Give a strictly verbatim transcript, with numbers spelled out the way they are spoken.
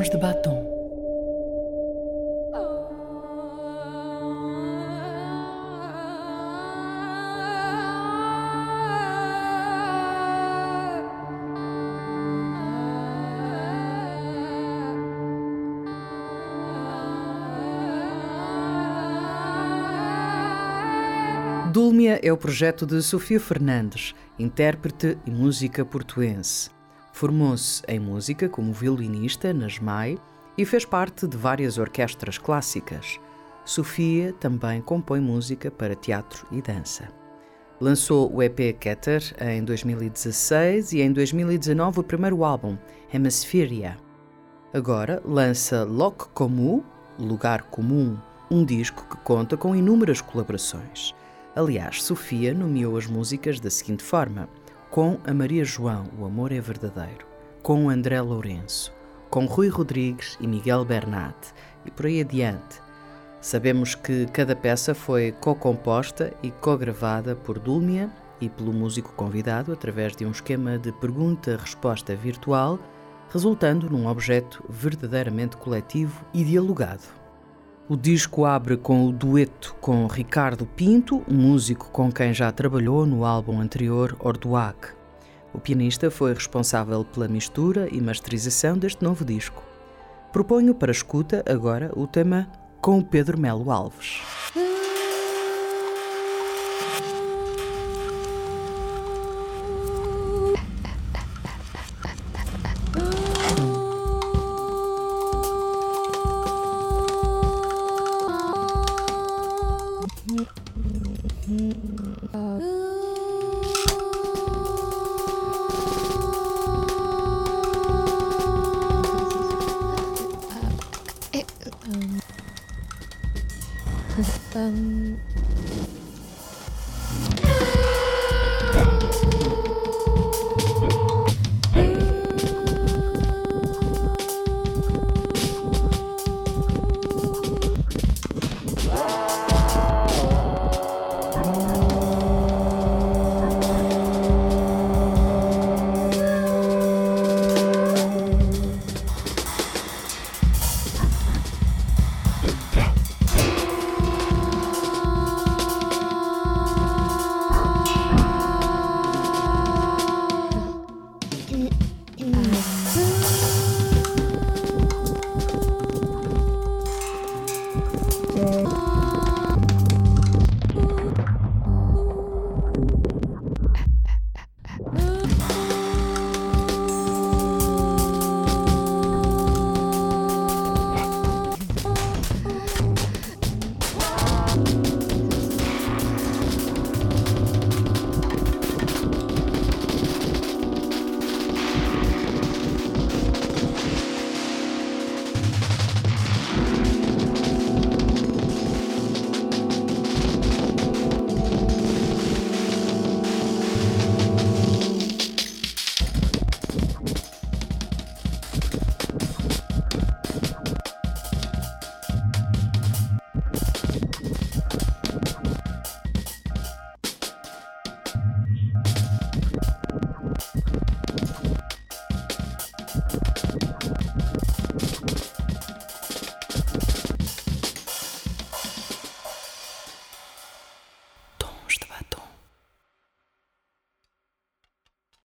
Tons de Batom. Dúlmia é o projeto de Sofia Fernandes, intérprete e música portuense. Formou-se em música como violinista na SMAI e fez parte de várias orquestras clássicas. Sofia também compõe música para teatro e dança. Lançou o E P Keter em dois mil e dezasseis e em dois mil e dezanove o primeiro álbum, Hemispheria. Agora lança Loc Comú, Lugar Comum, um disco que conta com inúmeras colaborações. Aliás, Sofia nomeou as músicas da seguinte forma: com a Maria João, O Amor é Verdadeiro, com André Lourenço, com Rui Rodrigues e Miguel Bernat, e por aí adiante. Sabemos que cada peça foi co-composta e co-gravada por Dúlmia e pelo músico convidado através de um esquema de pergunta-resposta virtual, resultando num objeto verdadeiramente coletivo e dialogado. O disco abre com o dueto com Ricardo Pinto, um músico com quem já trabalhou no álbum anterior, Orduac. O pianista foi responsável pela mistura e masterização deste novo disco. Proponho para escuta agora o tema com o Pedro Melo Alves. Um,